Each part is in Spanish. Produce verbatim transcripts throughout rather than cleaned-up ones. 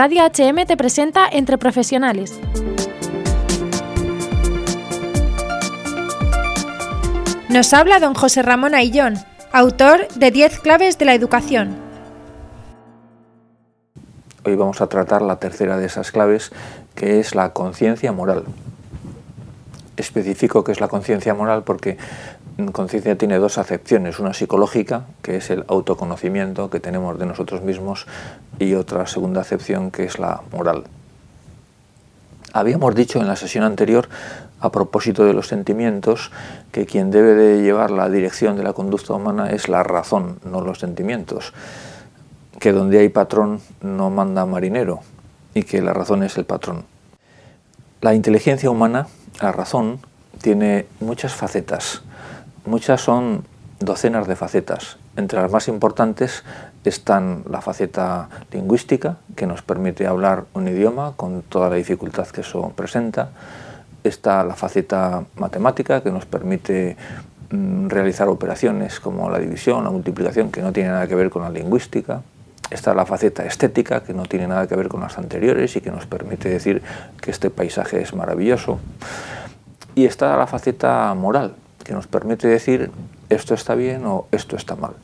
Radio H M te presenta Entre Profesionales. Nos habla don José Ramón Ayllón, autor de diez claves de la educación. Hoy vamos a tratar la tercera de esas claves, que es la conciencia moral. Especifico qué es la conciencia moral porque conciencia tiene dos acepciones, una psicológica, que es el autoconocimiento que tenemos de nosotros mismos, y otra segunda acepción, que es la moral. Habíamos dicho en la sesión anterior, a propósito de los sentimientos, que quien debe de llevar la dirección de la conducta humana es la razón, no los sentimientos, que donde hay patrón no manda marinero, y que la razón es el patrón. La inteligencia humana, la razón, tiene muchas facetas. Muchas son docenas de facetas. Entre las más importantes están la faceta lingüística, que nos permite hablar un idioma con toda la dificultad que eso presenta. Está la faceta matemática, que nos permite mm, realizar operaciones como la división, la multiplicación, que no tiene nada que ver con la lingüística. Está la faceta estética, que no tiene nada que ver con las anteriores y que nos permite decir que este paisaje es maravilloso. Y está la faceta moral, que nos permite decir esto está bien o esto está mal.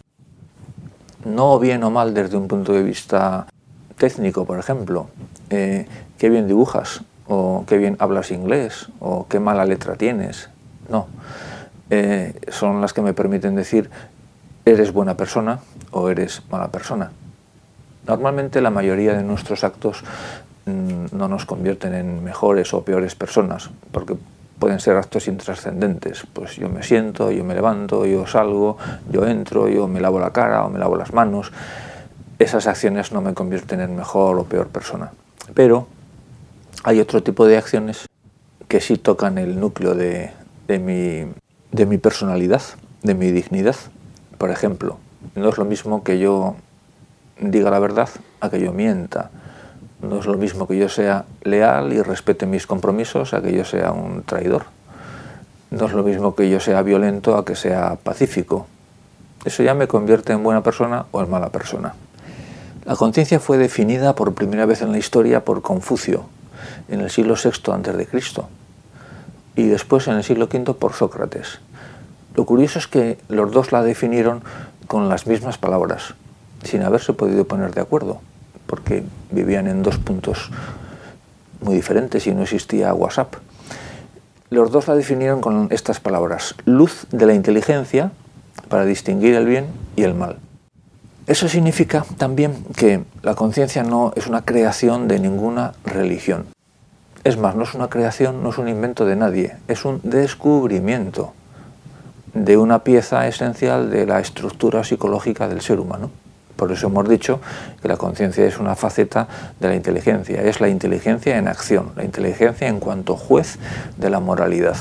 No bien o mal desde un punto de vista técnico, por ejemplo, eh, qué bien dibujas, o qué bien hablas inglés, o qué mala letra tienes. No, eh, son las que me permiten decir eres buena persona o eres mala persona. Normalmente la mayoría de nuestros actos mmm, no nos convierten en mejores o peores personas, porque pueden ser actos intrascendentes. Pues yo me siento, yo me levanto, yo salgo, yo entro, yo me lavo la cara o me lavo las manos. Esas acciones no me convierten en mejor o peor persona. Pero hay otro tipo de acciones que sí tocan el núcleo de, de, mi, de mi personalidad, de mi dignidad. Por ejemplo, no es lo mismo que yo diga la verdad a que yo mienta. No es lo mismo que yo sea leal y respete mis compromisos a que yo sea un traidor. No es lo mismo que yo sea violento a que sea pacífico. Eso ya me convierte en buena persona o en mala persona. La conciencia fue definida por primera vez en la historia por Confucio, en el siglo sexto antes de Cristo, y después en el siglo quinto por Sócrates. Lo curioso es que los dos la definieron con las mismas palabras, sin haberse podido poner de acuerdo, porque vivían en dos puntos muy diferentes y no existía WhatsApp. Los dos la definieron con estas palabras: luz de la inteligencia para distinguir el bien y el mal. Eso significa también que la conciencia no es una creación de ninguna religión. Es más, no es una creación, no es un invento de nadie, es un descubrimiento de una pieza esencial de la estructura psicológica del ser humano. Por eso hemos dicho que la conciencia es una faceta de la inteligencia, es la inteligencia en acción, la inteligencia en cuanto juez de la moralidad.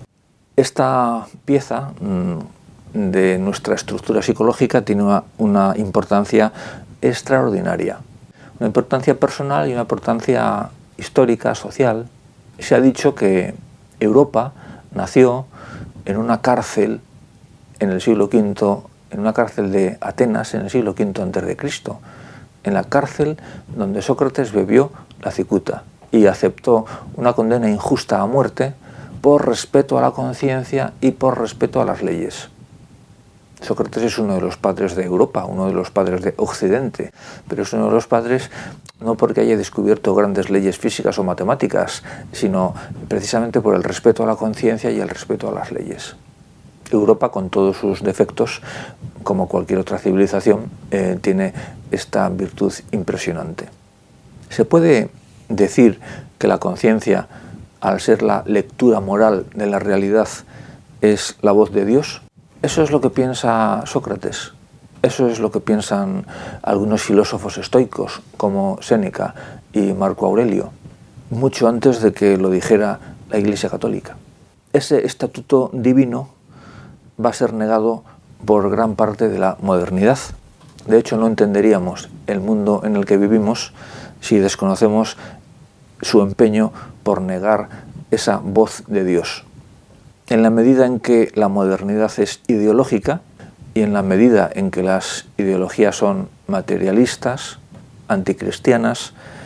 Esta pieza mmm, de nuestra estructura psicológica tiene una, una importancia extraordinaria, una importancia personal y una importancia histórica, social. Se ha dicho que Europa nació en una cárcel en el siglo quinto, en una cárcel de Atenas en el siglo quinto antes de Cristo, en la cárcel donde Sócrates bebió la cicuta y aceptó una condena injusta a muerte por respeto a la conciencia y por respeto a las leyes. Sócrates es uno de los padres de Europa, uno de los padres de Occidente, pero es uno de los padres no porque haya descubierto grandes leyes físicas o matemáticas, sino precisamente por el respeto a la conciencia y el respeto a las leyes. Europa, con todos sus defectos, como cualquier otra civilización, eh, tiene esta virtud impresionante. Se puede decir que la conciencia, al ser la lectura moral de la realidad, es la voz de Dios. Eso es lo que piensa Sócrates. Eso es lo que piensan algunos filósofos estoicos, como Séneca y Marco Aurelio, mucho antes de que lo dijera la Iglesia Católica. Ese estatuto divino va a ser negado por gran parte de la modernidad. De hecho, no entenderíamos el mundo en el que vivimos si desconocemos su empeño por negar esa voz de Dios. En la medida en que la modernidad es ideológica y en la medida en que las ideologías son materialistas, anticristianas,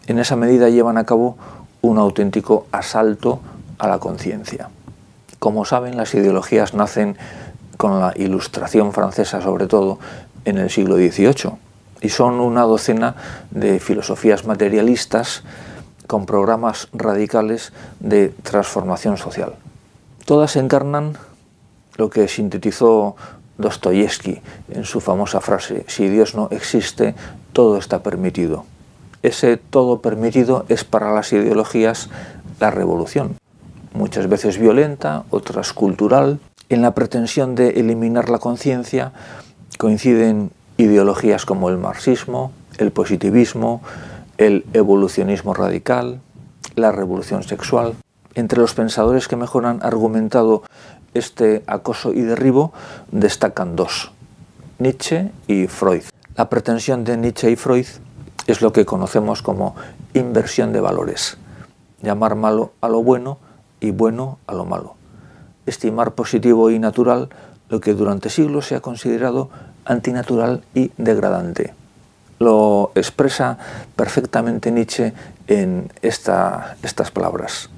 en esa medida llevan a cabo un auténtico asalto a la conciencia. Como saben, las ideologías nacen con la Ilustración francesa, sobre todo en el siglo dieciocho, y son una docena de filosofías materialistas con programas radicales de transformación social. Todas encarnan lo que sintetizó Dostoyevsky en su famosa frase: si Dios no existe, todo está permitido. Ese todo permitido es para las ideologías la revolución, muchas veces violenta, otras cultural. En la pretensión de eliminar la conciencia coinciden ideologías como el marxismo, el positivismo, el evolucionismo radical, la revolución sexual. Entre los pensadores que mejor han argumentado este acoso y derribo destacan dos: Nietzsche y Freud. La pretensión de Nietzsche y Freud es lo que conocemos como inversión de valores, llamar malo a lo bueno y bueno a lo malo, estimar positivo y natural lo que durante siglos se ha considerado antinatural y degradante. Lo expresa perfectamente Nietzsche en esta, estas palabras: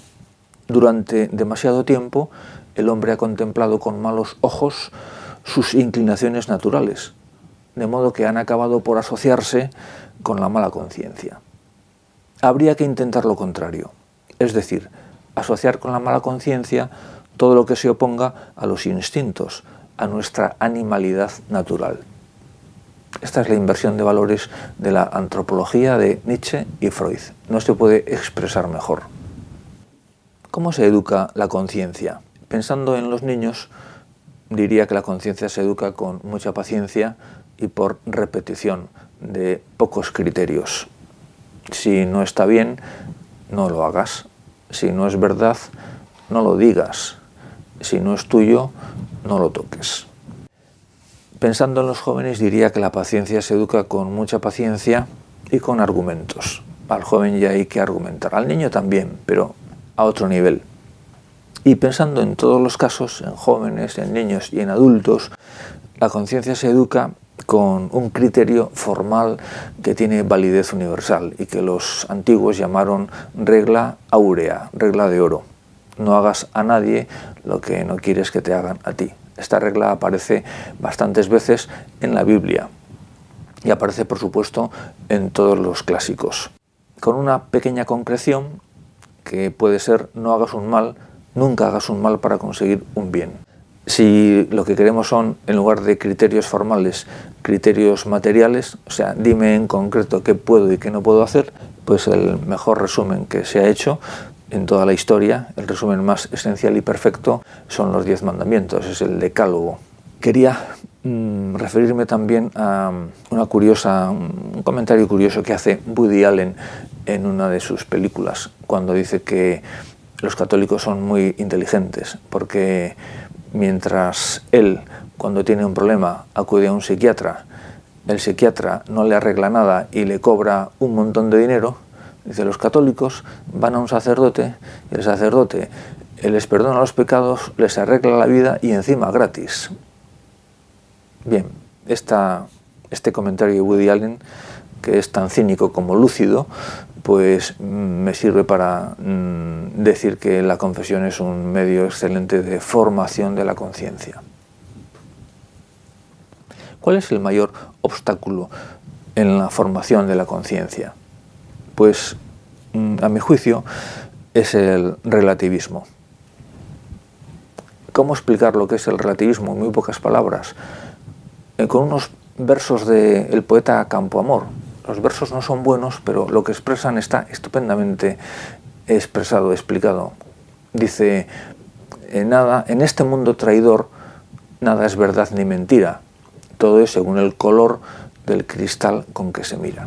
durante demasiado tiempo el hombre ha contemplado con malos ojos sus inclinaciones naturales, de modo que han acabado por asociarse con la mala conciencia. Habría que intentar lo contrario, es decir, asociar con la mala conciencia todo lo que se oponga a los instintos, a nuestra animalidad natural. Esta es la inversión de valores de la antropología de Nietzsche y Freud. No se puede expresar mejor. ¿Cómo se educa la conciencia? Pensando en los niños, diría que la conciencia se educa con mucha paciencia y por repetición de pocos criterios. Si no está bien, no lo hagas. Si no es verdad, no lo digas. Si no es tuyo, no lo toques. Pensando en los jóvenes, diría que la paciencia se educa con mucha paciencia y con argumentos. Al joven ya hay que argumentar, al niño también, pero a otro nivel. Y pensando en todos los casos, en jóvenes, en niños y en adultos, la conciencia se educa con un criterio formal que tiene validez universal y que los antiguos llamaron regla áurea, regla de oro. No hagas a nadie lo que no quieres que te hagan a ti. Esta regla aparece bastantes veces en la Biblia y aparece, por supuesto, en todos los clásicos, con una pequeña concreción que puede ser: no hagas un mal, nunca hagas un mal para conseguir un bien. Si lo que queremos son, en lugar de criterios formales, criterios materiales, o sea, dime en concreto qué puedo y qué no puedo hacer, pues el mejor resumen que se ha hecho en toda la historia, el resumen más esencial y perfecto, son los diez mandamientos, es el decálogo. Quería mmm, referirme también a una curiosa, un comentario curioso que hace Woody Allen en una de sus películas, cuando dice que los católicos son muy inteligentes, porque mientras él, cuando tiene un problema, acude a un psiquiatra, el psiquiatra no le arregla nada y le cobra un montón de dinero, dice, los católicos van a un sacerdote y el sacerdote les perdona los pecados, les arregla la vida y encima gratis. Bien, esta, este comentario de Woody Allen, que es tan cínico como lúcido, pues me sirve para mm, decir que la confesión es un medio excelente de formación de la conciencia. ¿Cuál es el mayor obstáculo en la formación de la conciencia? Pues, a mi juicio, es el relativismo. ¿Cómo explicar lo que es el relativismo en muy pocas palabras? Eh, con unos versos del poeta Campoamor. Los versos no son buenos, pero lo que expresan está estupendamente expresado, explicado. Dice, en nada, en este mundo traidor, nada es verdad ni mentira. Todo es según el color del cristal con que se mira.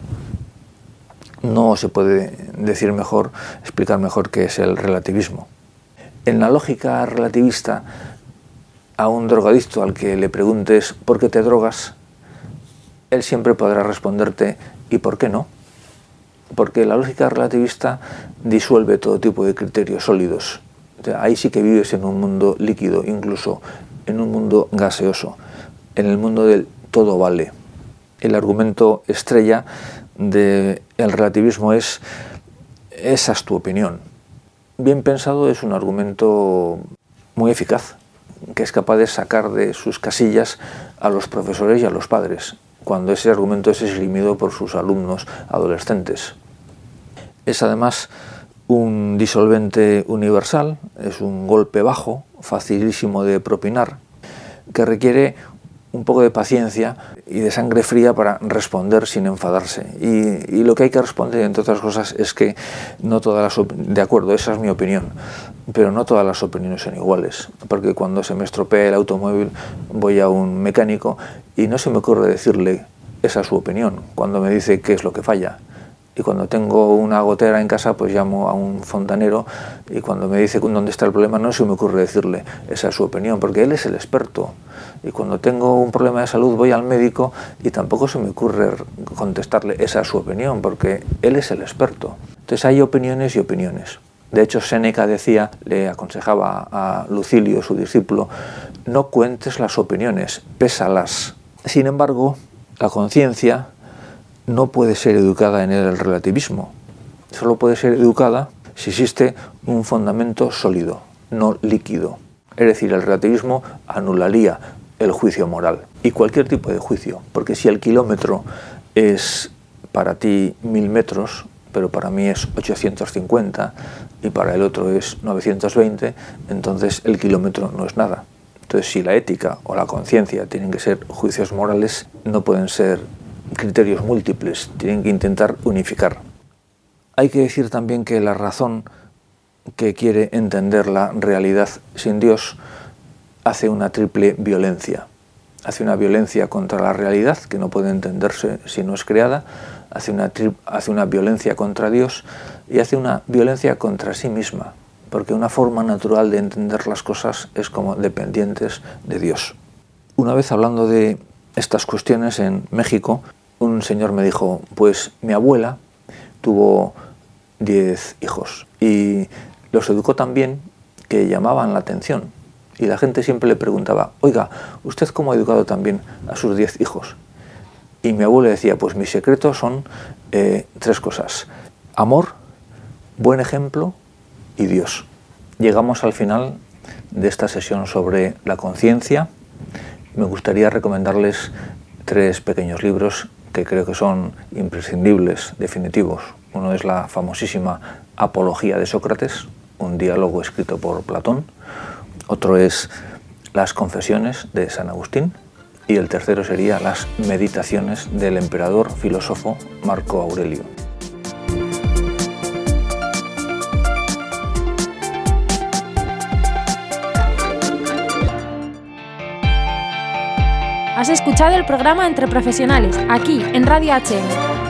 No se puede decir mejor, explicar mejor qué es el relativismo. En la lógica relativista, a un drogadicto al que le preguntes ¿por qué te drogas?, él siempre podrá responderte ¿y por qué no? Porque la lógica relativista disuelve todo tipo de criterios sólidos. O sea, ahí sí que vives en un mundo líquido, incluso en un mundo gaseoso, en el mundo del todo vale. El argumento estrella del relativismo es: esa es tu opinión. Bien pensado, es un argumento muy eficaz, que es capaz de sacar de sus casillas a los profesores y a los padres, cuando ese argumento es esgrimido por sus alumnos adolescentes. Es además un disolvente universal, es un golpe bajo, facilísimo de propinar, que requiere un poco de paciencia y de sangre fría para responder sin enfadarse. Y, y lo que hay que responder, entre otras cosas, es que no todas las opiniones, de acuerdo, esa es mi opinión, pero no todas las opiniones son iguales, porque cuando se me estropea el automóvil voy a un mecánico y no se me ocurre decirle esa es su opinión, cuando me dice qué es lo que falla. Y cuando tengo una gotera en casa, pues llamo a un fontanero, y cuando me dice dónde está el problema, no se me ocurre decirle esa es su opinión, porque él es el experto. Y cuando tengo un problema de salud voy al médico y tampoco se me ocurre contestarle esa es su opinión, porque él es el experto. Entonces hay opiniones y opiniones. De hecho, Séneca decía, le aconsejaba a Lucilio, su discípulo, no cuentes las opiniones, pésalas. Sin embargo, la conciencia no puede ser educada en el relativismo. Solo puede ser educada si existe un fundamento sólido, no líquido. Es decir, el relativismo anularía el juicio moral y cualquier tipo de juicio, porque si el kilómetro es para ti mil metros, pero para mí es ochocientos cincuenta y para el otro es novecientos veinte, entonces el kilómetro no es nada. Entonces, si la ética o la conciencia tienen que ser juicios morales, no pueden ser criterios múltiples, tienen que intentar unificar. Hay que decir también que la razón que quiere entender la realidad sin Dios hace una triple violencia. Hace una violencia contra la realidad, que no puede entenderse si no es creada, hace una, tri- hace una violencia contra Dios y hace una violencia contra sí misma, porque una forma natural de entender las cosas es como dependientes de Dios. Una vez, hablando de estas cuestiones en México, un señor me dijo, pues mi abuela tuvo diez hijos y los educó tan bien que llamaban la atención. Y la gente siempre le preguntaba, oiga, ¿usted cómo ha educado tan bien a sus diez hijos? Y mi abuelo decía, pues mis secretos son eh, tres cosas: amor, buen ejemplo y Dios. Llegamos al final de esta sesión sobre la conciencia. Me gustaría recomendarles tres pequeños libros que creo que son imprescindibles, definitivos. Uno es la famosísima Apología de Sócrates, un diálogo escrito por Platón. Otro es Las Confesiones de San Agustín. Y el tercero sería Las Meditaciones del emperador filósofo Marco Aurelio. Has escuchado el programa Entre Profesionales, aquí en Radio H M.